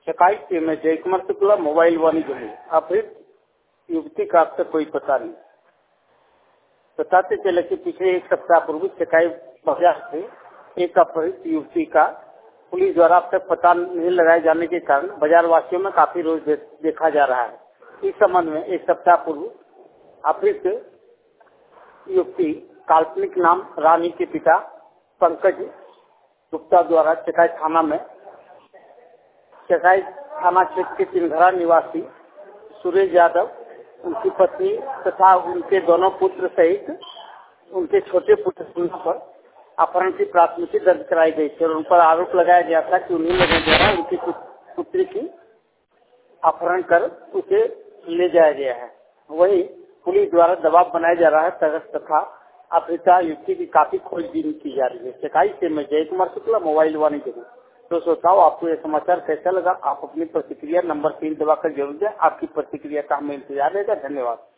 शिकायत से मैं जय कुमार शुक्ला, मोबाइल वाणिज्य में। अपहृत युवती का अब तक कोई पता नहीं। बताते चले कि पिछले एक सप्ताह पूर्व शिकायत बाजार से एक अपहृत युवती का पुलिस द्वारा अब तक पता नहीं लगाए जाने के कारण बाजार वासियों में काफी रोष देखा जा रहा है। इस संबंध में एक सप्ताह पूर्व अपहृत युवती काल्पनिक नाम रानी के पिता पंकज गुप्ता द्वारा शिकायत थाना क्षेत्र के चिनघरा निवासी सुरेश यादव, उनकी पत्नी तथा उनके दोनों पुत्र सहित उनके छोटे पुत्र पर अपहरण की प्राथमिकी दर्ज कराई गई थी और उन पर आरोप लगाया गया था कि उन्हीं लोगों द्वारा उनकी पुत्री की अपहरण कर उसे ले जाया गया है। वहीं पुलिस द्वारा दबाव बनाया जा रहा है तथा अपहृता युवती की काफी खोजबीन की जा रही है। शिकायत से मैं जय कुमार शुक्ला, मोबाइल वाणिज्य। तो श्रोताओं, आपको यह समाचार कैसा लगा? आप अपनी प्रतिक्रिया नंबर 3 दबाकर जरूर दें। आपकी प्रतिक्रिया का हमें इंतजार रहेगा। धन्यवाद।